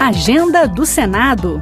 Agenda do Senado.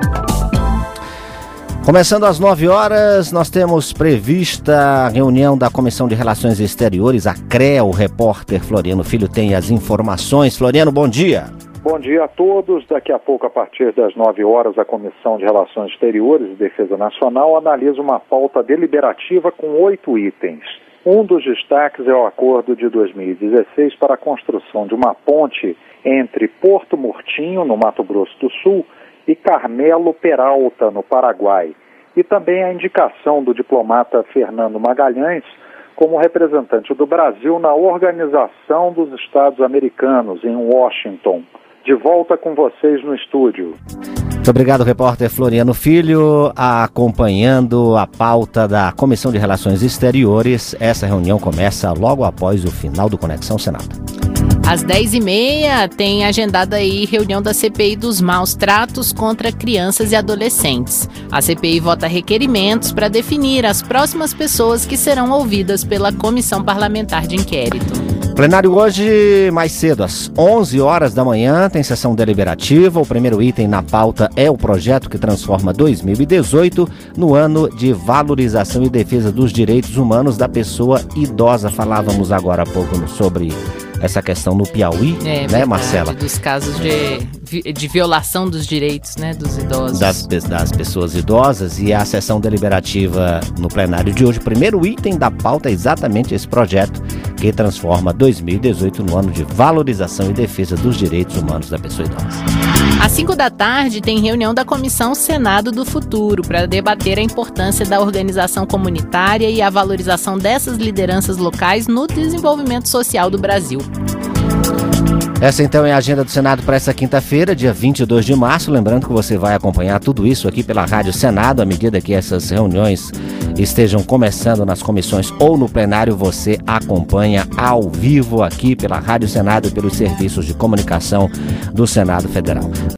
Começando às 9 horas, nós temos prevista a reunião da Comissão de Relações Exteriores, a CREA. O repórter Floriano Filho tem as informações. Floriano, bom dia. Bom dia a todos. Daqui a pouco, a partir das 9 horas, a Comissão de Relações Exteriores e Defesa Nacional analisa uma pauta deliberativa com 8 itens. Um dos destaques é o acordo de 2016 para a construção de uma ponte entre Porto Murtinho, no Mato Grosso do Sul, e Carmelo Peralta, no Paraguai. E também a indicação do diplomata Fernando Magalhães como representante do Brasil na Organização dos Estados Americanos, em Washington. De volta com vocês no estúdio. Muito obrigado, repórter Floriano Filho, acompanhando a pauta da Comissão de Relações Exteriores. Essa reunião começa logo após o final do Conexão Senado. Às 10h30 tem agendada aí reunião da CPI dos maus tratos contra crianças e adolescentes. A CPI vota requerimentos para definir as próximas pessoas que serão ouvidas pela Comissão Parlamentar de Inquérito. Plenário hoje, mais cedo, às 11 horas da manhã, tem sessão deliberativa. O primeiro item na pauta é o projeto que transforma 2018 no ano de valorização e defesa dos direitos humanos da pessoa idosa. Falávamos agora há pouco sobre essa questão no Piauí, né, Marcela? Dos casos de violação dos direitos, né, dos idosos. Das pessoas idosas. E a sessão deliberativa no plenário de hoje, o primeiro item da pauta é exatamente esse projeto que transforma 2018 no ano de valorização e defesa dos direitos humanos da pessoa idosa. Às 5 da tarde tem reunião da Comissão Senado do Futuro para debater a importância da organização comunitária e a valorização dessas lideranças locais no desenvolvimento social do Brasil. Essa então é a agenda do Senado para essa quinta-feira, dia 22 de março. Lembrando que você vai acompanhar tudo isso aqui pela Rádio Senado. À medida que essas reuniões estejam começando nas comissões ou no plenário, você acompanha ao vivo aqui pela Rádio Senado e pelos serviços de comunicação do Senado Federal.